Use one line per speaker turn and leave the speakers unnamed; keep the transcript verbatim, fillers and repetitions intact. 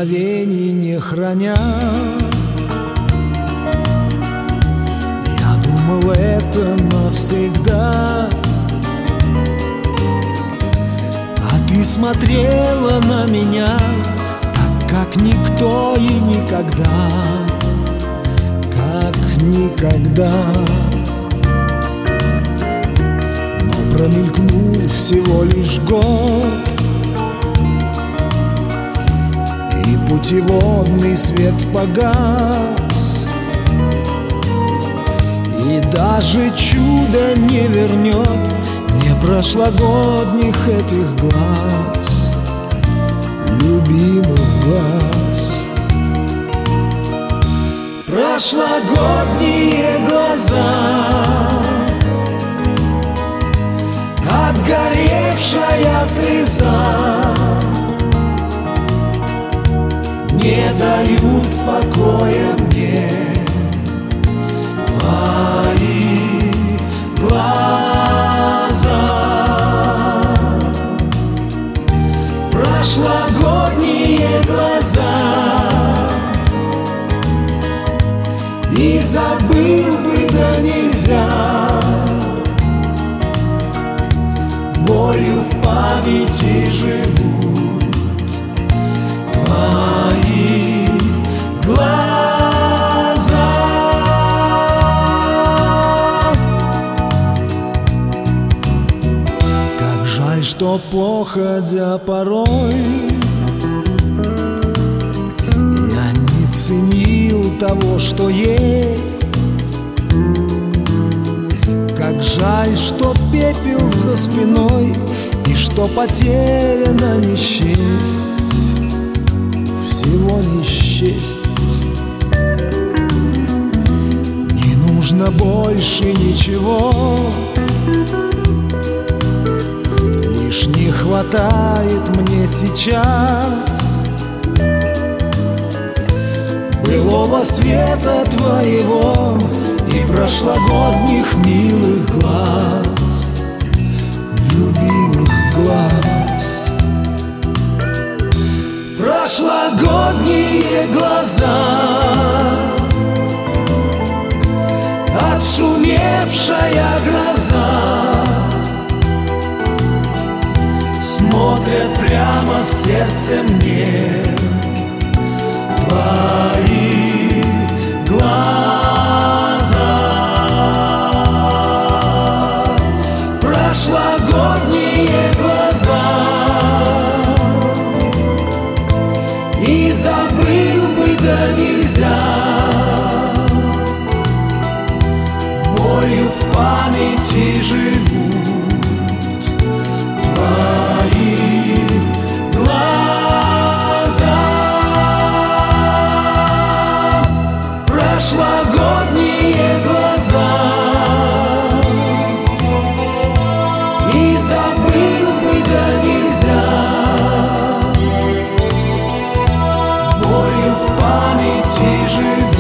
мгновений не храня. Я думал, это навсегда, а ты смотрела на меня так, как никто и никогда, как никогда. Но промелькнул всего лишь год, и путеводный свет погас, и даже чудо не вернет мне прошлогодних этих глаз, любимых глаз. Прошлогодние глаза, отгоревшая слеза, не дают покоя мне твои глаза. Прошлогодние глаза, и забыл бы, да нельзя, болью в памяти живут твои глаза. Как жаль, что походя порой я не ценил того, что есть. Как жаль, что пепел за спиной, и что потеряно не счесть, всего не счесть. Не нужно больше ничего, лишь не хватает мне сейчас былого света твоего и прошлогодних милых глаз, любимых глаз. Прошлогодние глаза, отшумевшая гроза, смотрят прямо в сердце мне твои глаза. Прошлогодние глаза, и забыл бы, да нельзя, болью в памяти живут твои глаза. Прошлогодние глаза, и забыл бы, да нельзя, болью в памяти живут